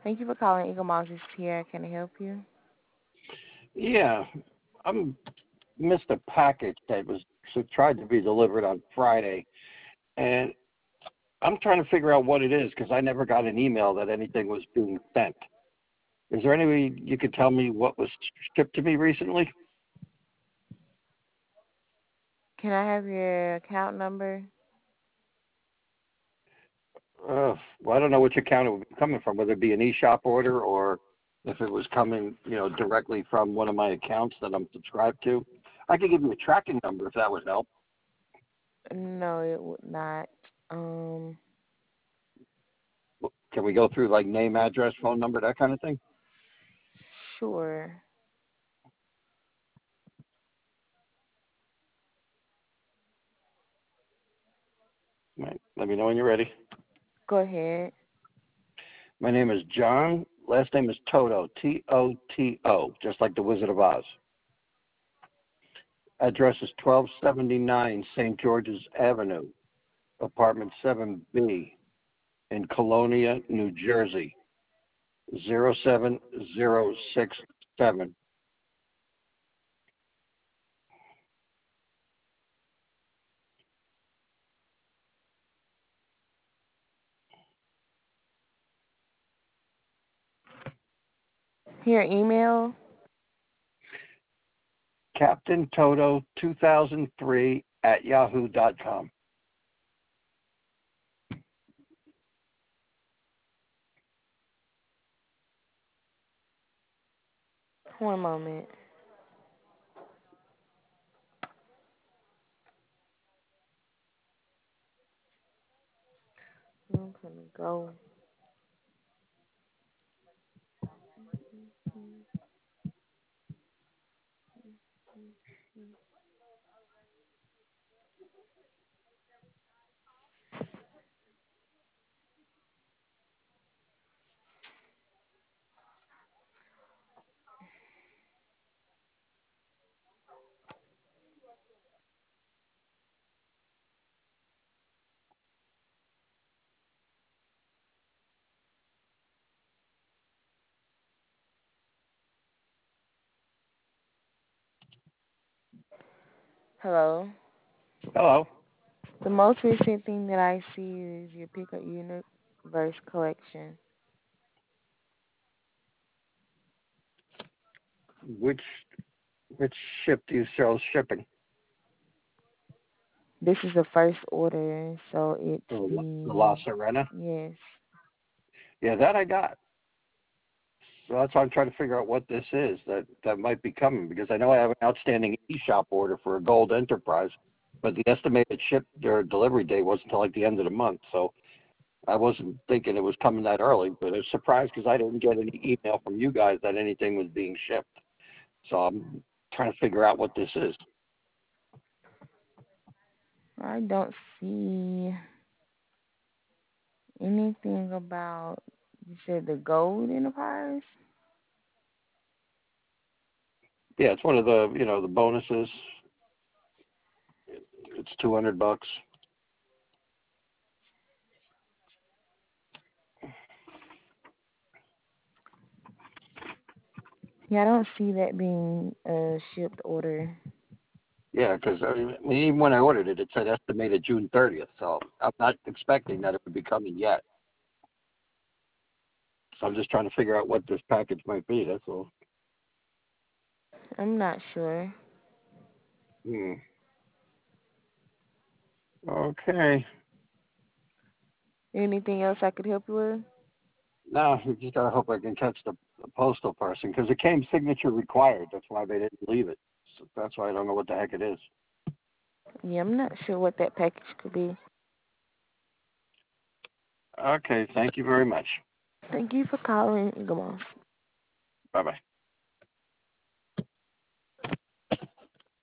Thank you for calling Eagle Moss. This is Tierra. Can I help you? Yeah, I'm missed a package that was tried to be delivered on Friday, and I'm trying to figure out what it is because I never got an email that anything was being sent. Is there any way you could tell me what was shipped to me recently? Can I have your account number? Well, I don't know which account it would be coming from, whether it be an eShop order or if it was coming, directly from one of my accounts that I'm subscribed to. I could give you a tracking number if that would help. No, it would not. Um, Can we go through like name, address, phone number, that kind of thing? sure. Right. Let me know when you're ready. Go ahead. My name is John. Last name is Toto, Toto, just like the Wizard of Oz. Address is 1279 St. George's Avenue, apartment 7B in Colonia, New Jersey, 07067. Your email? Captain Toto 2003 at yahoo.com. One moment. I'm gonna go. Hello. Hello. The most recent thing that I see is your Pickup Universe collection. Which which ship do you sell shipping? This is the first order, so it's The La the Serena? yes. Yeah, that I got. So that's why I'm trying to figure out what this is that might be coming because I know I have an outstanding eShop order for a Gold Enterprise, but the estimated ship or delivery date wasn't until like the end of the month. So I wasn't thinking it was coming that early, but I was surprised because I didn't get any email from you guys that anything was being shipped. So I'm trying to figure out what this is. I don't see anything about you said the gold enterprise. Yeah, it's one of the the bonuses. It's $200. Yeah, I don't see that being a shipped order. Yeah, because I mean, even when I ordered it, it said estimated June 30th. So I'm not expecting that it would be coming yet. So I'm just trying to figure out what this package might be. That's all. I'm not sure. Hmm. Okay. Anything else I could help you with? Now we just gotta hope I can catch the postal person because it came signature required. That's why they didn't leave it. So that's why I don't know what the heck it is. Yeah, I'm not sure what that package could be. Okay. Thank you very much. Thank you for calling. Goodbye. Bye bye.